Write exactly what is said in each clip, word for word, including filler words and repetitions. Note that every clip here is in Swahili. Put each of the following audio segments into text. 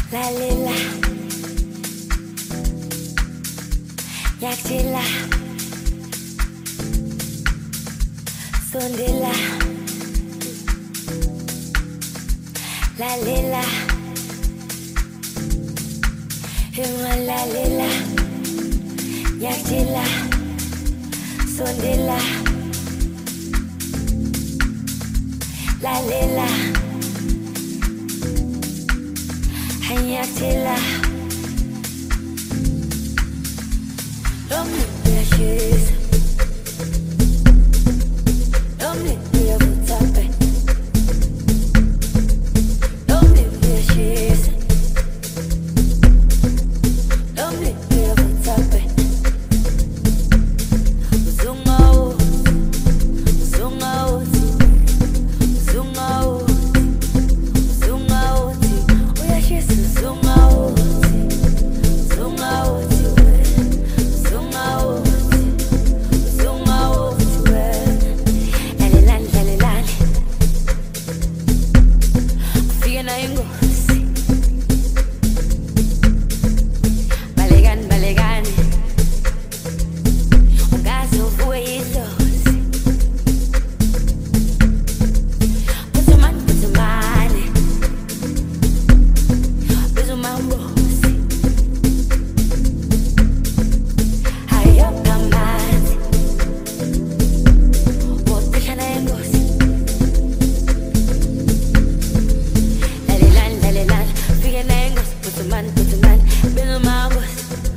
Lalila Yakjila Sondila Lalila Hima lalila Yakjila Sondila Lalila Yakjila Don't make me shoes Don't make me a foot up Don't make me shoes Don't make me a foot up Zoom out Zoom out Zoom out Zoom out Oh yeah, she's zoom out Zoom out Zoom out Zoom out Lalilan, lalilan Fika na yung gosi Balikan, balikan Ang kaso buhay ilosi Pusuman, pusuman Pusuman bosi Hayop kamat Wote siya na yung gosi Lalilan, lalilan Fika na yung gosi Pusuman, pusuman Pusuman bosi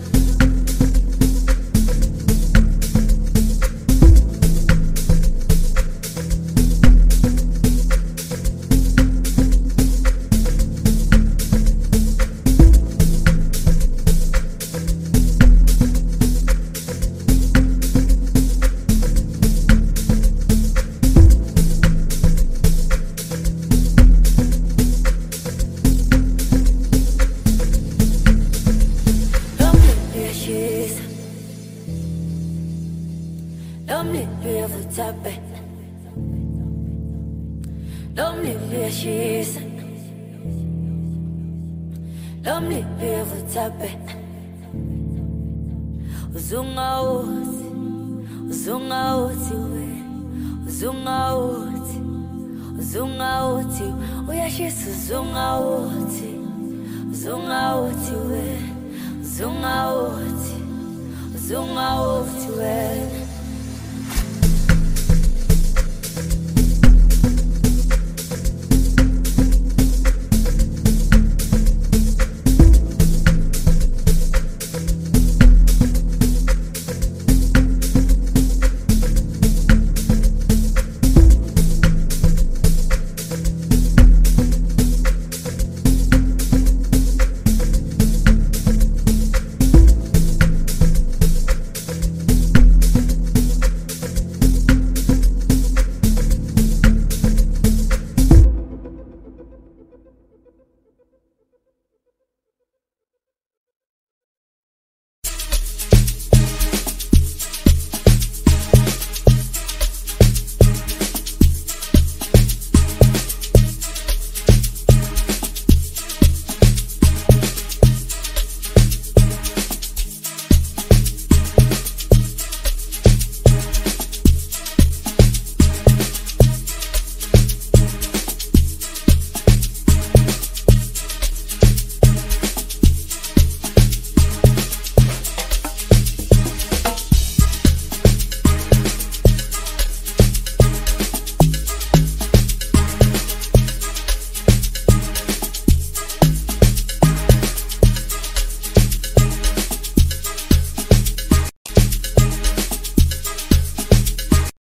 Don't make me a foot up Don't make me a shoes Don't make me a foot up Uzunga uti Uzunga uti we Uzunga uti Uzunga uti Uya she's uzunga uti Uzunga uti we Uzunga uti Uzunga uti we